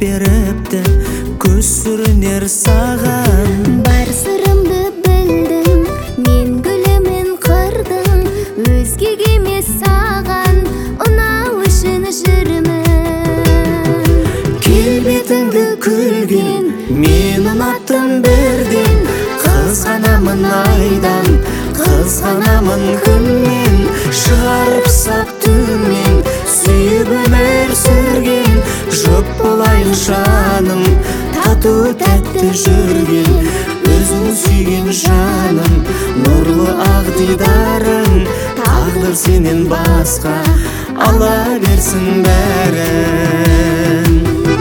беріпті, көз сүрінер саған. Бар сырымды білдің, мен гүлімен қырдың, өзгеге емес саған ұнау үшін жүрмін. Келбетіңді күлген, мен ұнаттым бірден, қызғанамын айдан, қызғанамын күннен, шығарып сап төмен, сүйіп өмір сүрген, жұп болайын жаным, тату тәтті жүрген, өзің сүйген жаным, нұрлы ақ дидарың, тағдыр сенен басқа ала берсін бәрін.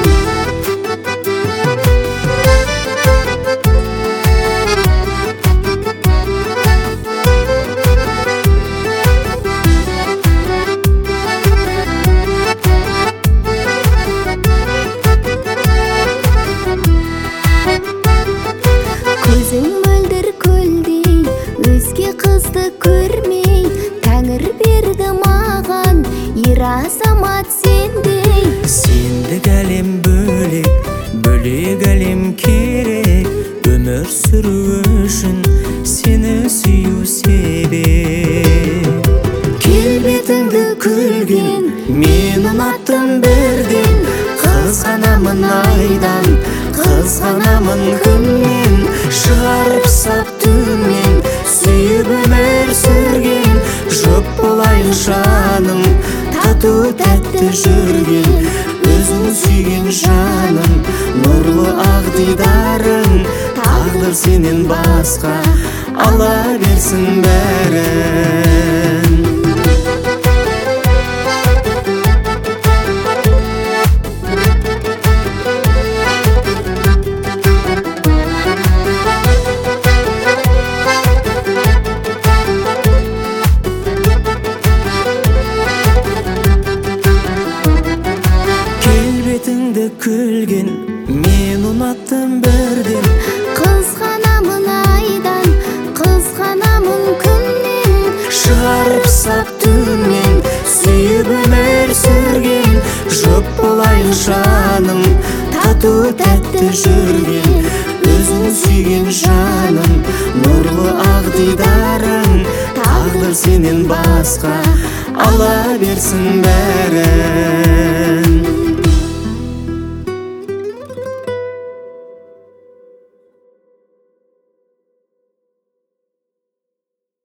Көзің мөлдір көлдей, өзге қызды көрмей, Тәңір берді маған, ер азамат сендей. Сендік әлем бөлек, бөлек әлем керек, өмір сүру үшін сені сүю себеп. Келбетіңді күлген, мен ұнаттым бірден, қызғанамын айдан, қызғанамын күннен, шығарып сап төмен, сүйіп өмір сүрген, жұп болайын жаным, тату тәтті жүрген, өзің сүйген жаным, нұрлы ақ дидарың, тағдыр сенен басқа ала берсін бәрін. Келбетіңді күлген, мен ұнаттым бірден, Қызғанамын айдан, қызғанамын күннен, шығарып сап төмен, сүйіп өмір сүрген, жұп болайын жаным, тату тәтті жүрген, өзің сүйген жаным, нұрлы ақ дидарың, тағдыр сенен басқа ала берсін бәрін.